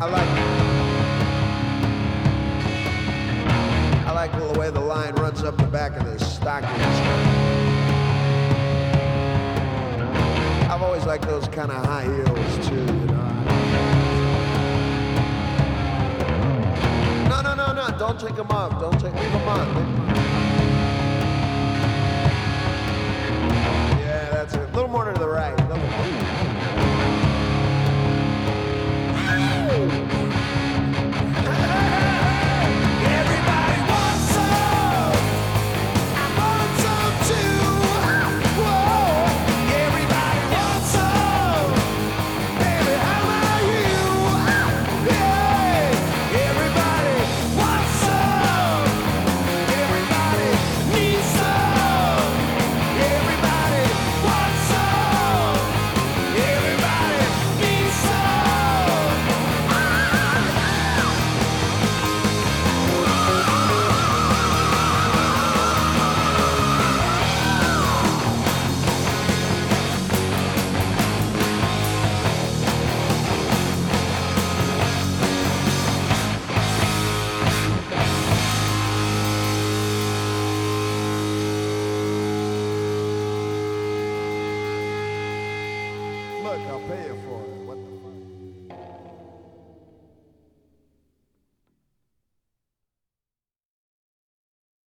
I like the way the line runs up the back of the stockings. I've always liked those kind of high heels too, you know. No, don't take them off. Leave them on. Yeah, that's it. A little more to the right. Everybody wants some. I want some too. Whoa. Everybody wants some. Baby, how about you? Yeah. Everybody wants some. Everybody needs some. Everybody wants some. Everybody needs some. Look, I'll pay you for it. What the